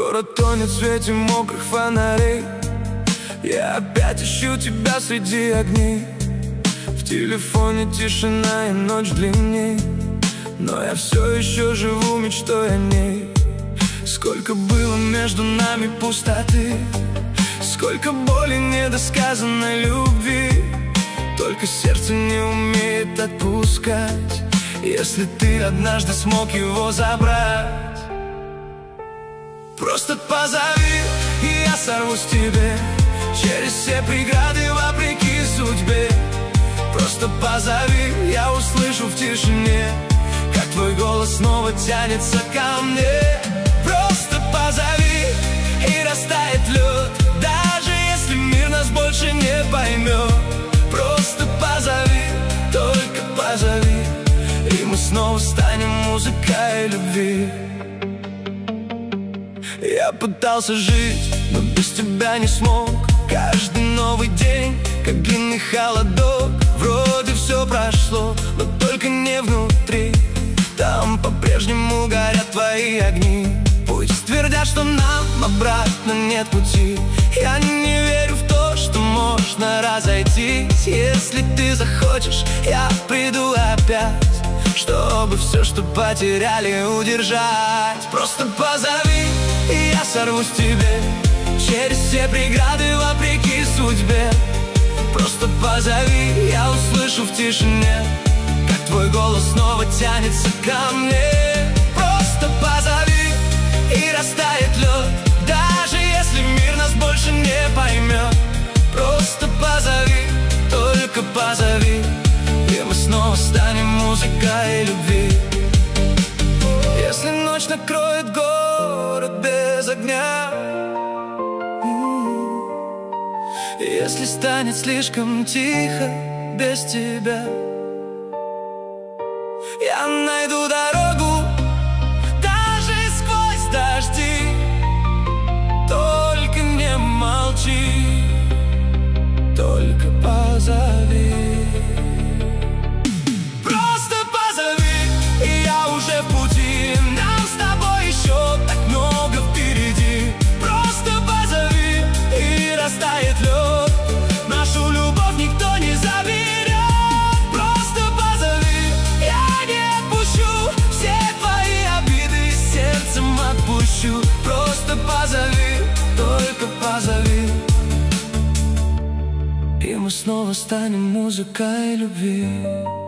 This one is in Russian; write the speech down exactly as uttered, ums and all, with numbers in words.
Город тонет в свете мокрых фонарей. Я опять ищу тебя среди огней. В телефоне тишина и ночь длинней, но я все еще живу мечтой о ней. Сколько было между нами пустоты, сколько боли недосказанной любви. Только сердце не умеет отпускать, если ты однажды смог его забрать. Просто позови, и я сорвусь к тебе через все преграды вопреки судьбе. Просто позови, я услышу в тишине, как твой голос снова тянется ко мне. Просто позови, и растает лед, даже если мир нас больше не поймет. Просто позови, только позови, и мы снова станем музыкой любви. Я пытался жить, но без тебя не смог. Каждый новый день, как длинный холодок. Вроде все прошло, но только не внутри. Там по-прежнему горят твои огни. Пусть твердят, что нам обратно нет пути. Я не верю в то, что можно разойтись. Если ты захочешь, я приду опять, чтобы все, что потеряли, удержать. Просто позови, и я сорвусь к тебе через все преграды вопреки судьбе. Просто позови, я услышу в тишине, как твой голос снова тянется ко мне. Просто позови, и растает лед, даже если мир нас больше не поймет. Просто позови, только позови, и мы снова станем музыкой любви. Если ночь накроет город без огня, если станет слишком тихо без тебя, я найду дорогу даже сквозь дожди. Только не молчи, только позови. Просто позови, и я уже в пути. Нам с тобой еще так много впереди. Просто позови, и растает лед, нашу любовь никто не заберет. Просто позови, я не отпущу все твои обиды, сердцем отпущу. Просто позови, только позови, и мы снова станем музыкой любви.